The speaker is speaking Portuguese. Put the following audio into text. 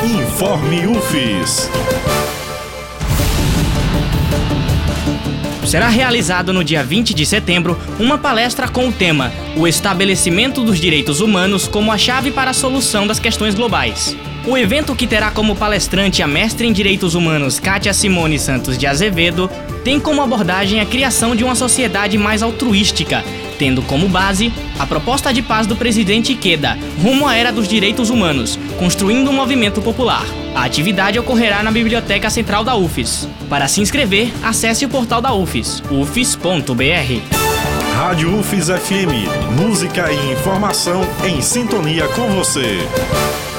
Informe UFES. Será realizado no dia 20 de setembro uma palestra com o tema O Estabelecimento dos Direitos Humanos como a Chave para a Solução das Questões Globais. O evento, que terá como palestrante a mestre em Direitos Humanos Kátia Simone Santos de Azevedo, tem como abordagem a criação de uma sociedade mais altruística, tendo como base a proposta de paz do presidente Ikeda, rumo à era dos direitos humanos, construindo um movimento popular. A atividade ocorrerá na Biblioteca Central da UFES. Para se inscrever, acesse o portal da UFES, ufes.br. Rádio UFES FM, música e informação em sintonia com você.